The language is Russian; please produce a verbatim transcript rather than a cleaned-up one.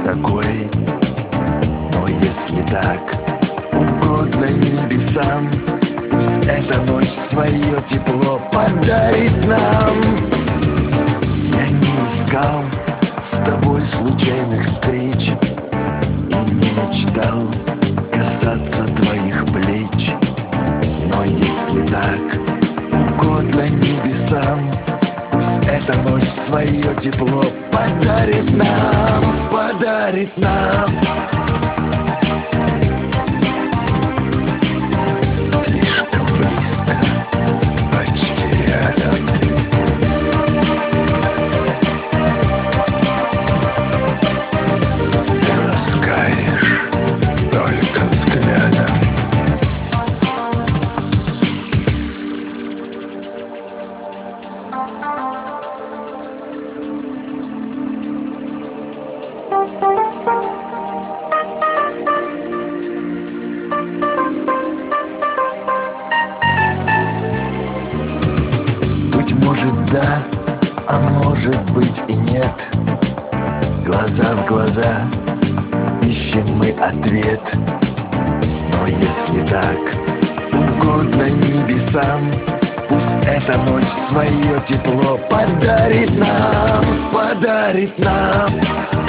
такой. Но если так угодно небесам, пусть эта ночь свое тепло подарит нам. Я не искал с тобой случайных встреч и не мечтал касаться твоих плеч. Но если так угодно небесам, пусть эта ночь свое тепло подарит нам, подарит нам. Слишком близко, почти рядом. Ты ласкаешь только взглядом. Быть может, да, а может быть и нет. Глаза в глаза ищем мы ответ. Но если так угодно небесам, пусть эта ночь свое тепло подарит нам, подарит нам.